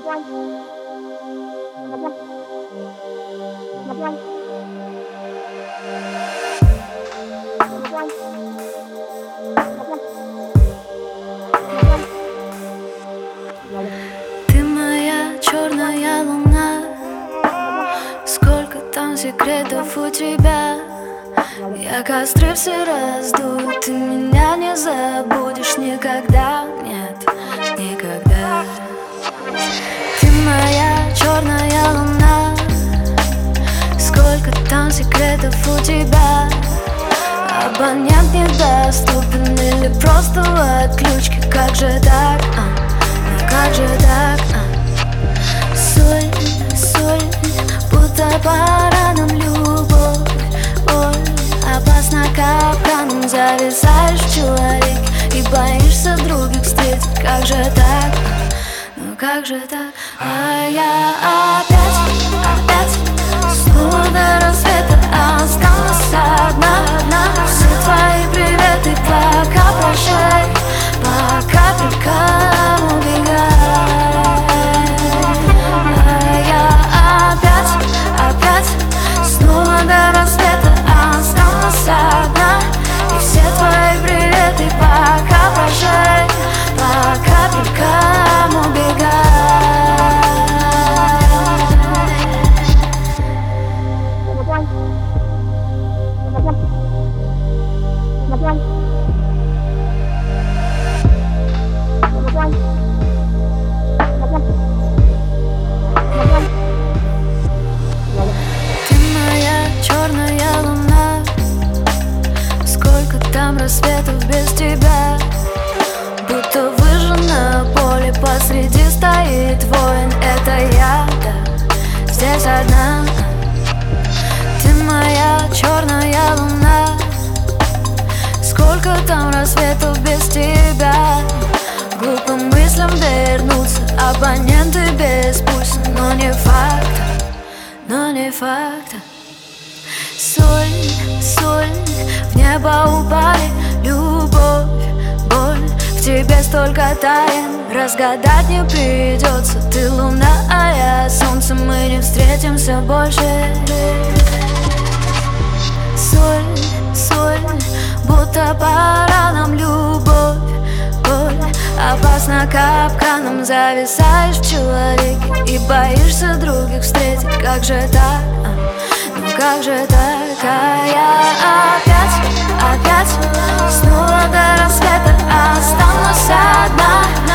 Ты моя черная луна, сколько там секретов у тебя. Я костры все раздую, ты меня не забудешь никогда, нет, никогда. Ты моя черная луна, сколько там секретов у тебя. Абонент недоступен или просто в отключке. Как же так, ну как же так, Соль, соль, будто по ранам любовь. Боль, опасно капканом. Зависаешь в человеке и боишься других встретить. Как же так, ну как же так. А я опять снова до рассвета осталась одна. Все твои приветы пока прощай, по капелькам убегай. А я опять снова до рассвета осталась одна. И все твои приветы пока прощай, по капелькам убегай. Ты моя черная луна, сколько там рассветов без тебя. Будто выжжено поле, посреди стоит воин. Это я, да, здесь одна. Ты моя черная луна, сколько там рассветов без тебя. Глупым мыслям вернуться, абоненты без пульса. Но не факт, но не факт. Соль, соль, в небо упали любовь, боль. В тебе столько тайн, разгадать не придется. Ты луна, а я солнце, мы не встретимся больше. Соль, соль, будто по ранам любовь, боль. Опасно капканом. Зависаешь в человеке и боишься других встретить. Как же так, ну как же так. А я опять снова до рассвета осталась одна.